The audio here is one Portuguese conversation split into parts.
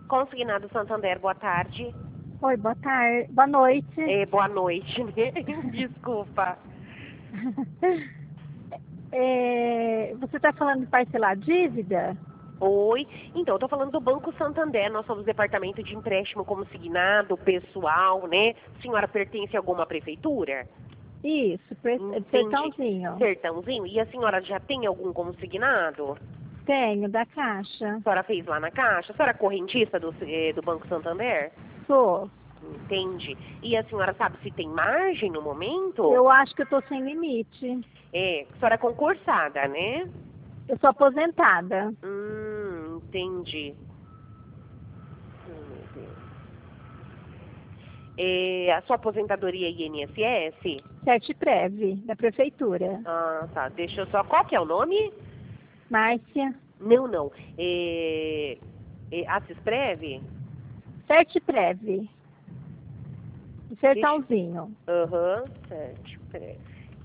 Consignado Santander, boa tarde. Oi, boa tarde. Boa noite. Boa noite, né? Desculpa. Você está falando de parcelar dívida? Oi. Então, eu tô falando do Banco Santander. Nós somos departamento de empréstimo consignado, pessoal, né? A senhora pertence a alguma prefeitura? Isso, Entendi. Sertãozinho. Sertãozinho. E a senhora já tem algum consignado? Tenho, da Caixa. A senhora fez lá na Caixa? A senhora é correntista do Banco Santander? Sou. Entendi. E a senhora sabe se tem margem no momento? Eu acho que eu estou sem limite. A senhora é concursada, né? Eu sou aposentada. Entendi. A sua aposentadoria é INSS? Certprev, da prefeitura. Ah, tá. Deixa eu só... Qual que é o nome? Márcia. Não. Assisprev? Certprev. Sertãozinho. Certprev.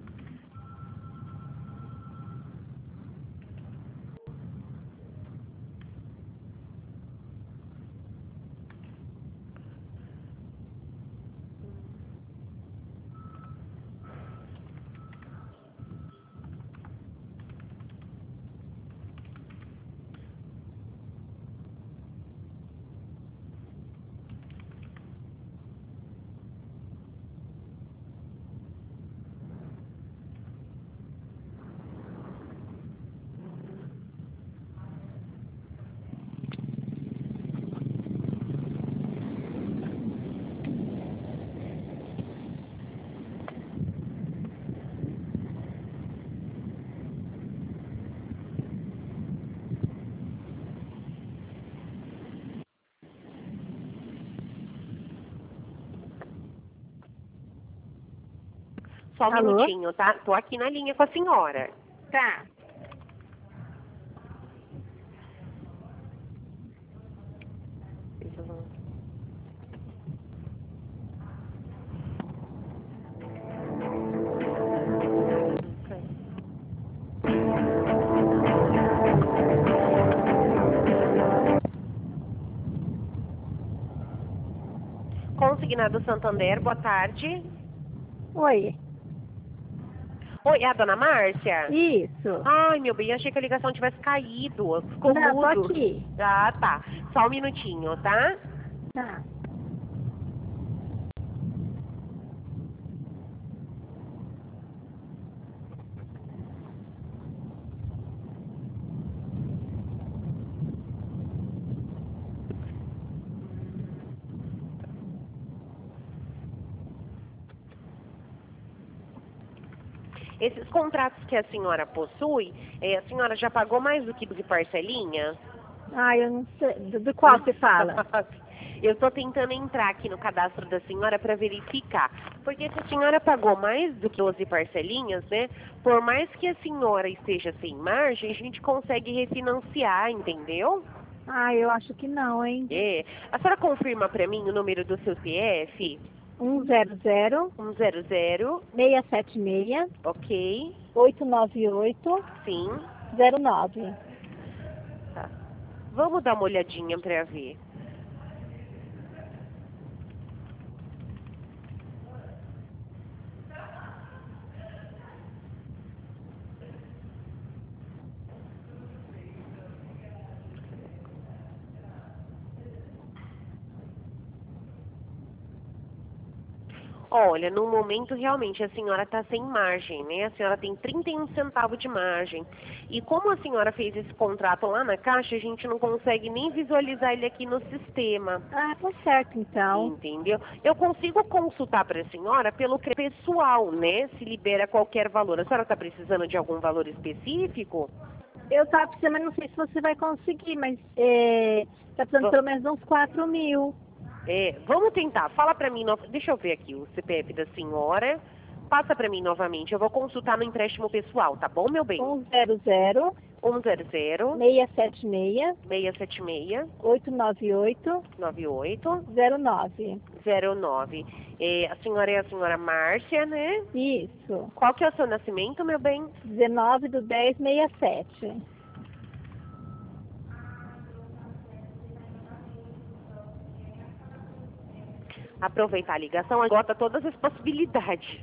Só um Alô? minutinho, tá? Tô aqui na linha com a senhora. Tá. Consignado Santander, boa tarde. Oi. Oi, é a dona Márcia? Isso. Ai, meu bem, achei que a ligação tivesse caído. Ficou Não, tô mudo. aqui. Ah, tá. Só um minutinho, tá? Tá. Esses contratos que a senhora possui, a senhora já pagou mais do que de parcelinha? Eu não sei. Do qual você fala? Eu estou tentando entrar aqui no cadastro da senhora para verificar. Porque se a senhora pagou mais do que 12 parcelinhas, né? Por mais que a senhora esteja sem margem, a gente consegue refinanciar, entendeu? Eu acho que não, hein? A senhora confirma para mim o número do seu CPF? 100 100, 676 ok, 898 sim. 09. Tá. Vamos dar uma olhadinha para ver. Olha, no momento realmente a senhora está sem margem, né? A senhora tem 31 centavos de margem. E como a senhora fez esse contrato lá na Caixa, a gente não consegue nem visualizar ele aqui no sistema. Tá certo então. Entendeu? Eu consigo consultar para a senhora pelo pessoal, né? Se libera qualquer valor. A senhora está precisando de algum valor específico? Eu tava precisando, mas não sei se você vai conseguir, mas tá precisando pelo menos uns 4 mil. Vamos tentar. Fala para mim, deixa eu ver aqui o CPF da senhora. Passa para mim novamente. Eu vou consultar no empréstimo pessoal, tá bom, meu bem? 100 100 676 676 898 98 09. 09. A senhora é a senhora Márcia, né? Isso. Qual que é o seu nascimento, meu bem? 19/10/67. aproveitar a ligação, esgota todas as possibilidades.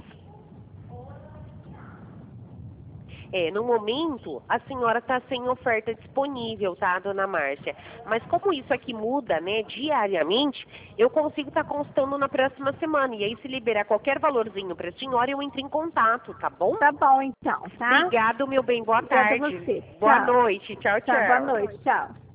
No momento, a senhora está sem oferta disponível, tá, dona Márcia? Mas como isso aqui muda, né, diariamente, eu consigo estar constando na próxima semana. E aí, se liberar qualquer valorzinho para a senhora, eu entro em contato, tá bom? Tá bom, então, tá? Obrigado, meu bem. Boa Obrigada a tarde. você. Boa Tchau. noite. Tchau, tchau. Tá, boa noite. Tchau.